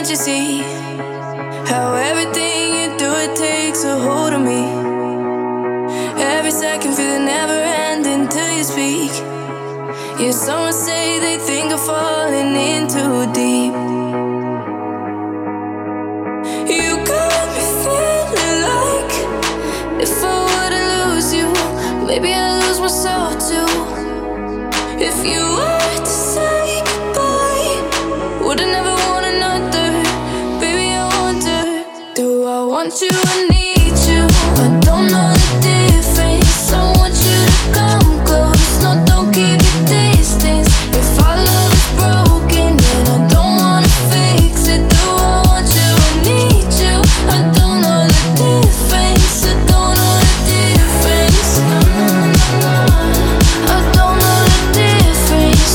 you see how everything you do, it takes a hold of me? Every second feeling never ending till you speak. Yeah, someone say they think I'm falling in too deep. You got me feeling like if I were to lose you, maybe I'd lose myself too. If you were to say goodbye, would I never want another? Baby, I wonder, do I want you or need you? I don't know the difference. I want you to come close, no, don't keep your distance. If our love is broken, then I don't wanna fix it. Do I want you or need you? I don't know the difference. I don't know the difference. I don't know the difference.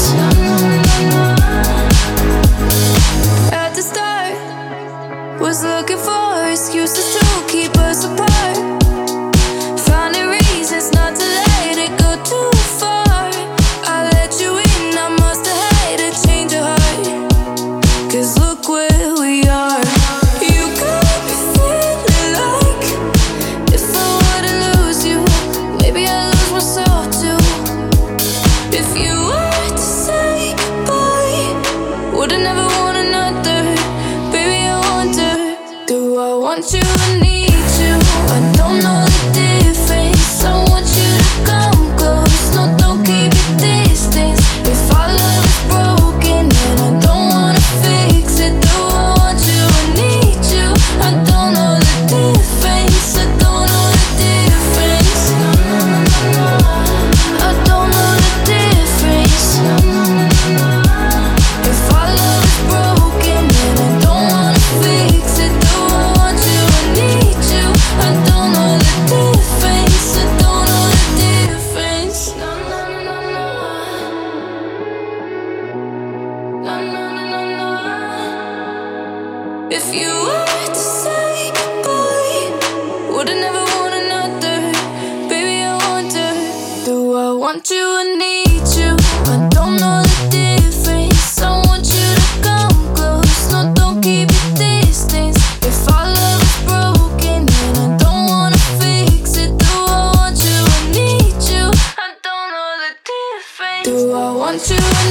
At the start, was looking for excuses to keep us apart. Finding reasons not to let it go too far. I let you in, I must have had to change your heart. 'Cause look where we are. You got me feeling like if I were to lose you, maybe I'd lose myself too. If you were to say goodbye, would I never want another? Baby, I wonder, do I want you or need you? I don't know the difference. I want you to come close, no, don't keep your distance. If our love is broken, then I don't wanna fix it. Do I want you or need you? I don't know the difference. I don't know the difference. I don't know the difference. If our love is broken, then I don't wanna fix it. Do I want you or need you? I don't know the difference. I don't know the difference. No, no, no, no, no, no, no, no, no. If you were to say goodbye, would I never want another? Baby, I wonder, do I want you or need you? I don't know the difference. I want you to come close, no, don't keep your distance. If our love is broken, then I don't wanna fix it. Do I want you or need you? I don't know the difference. Do I want you or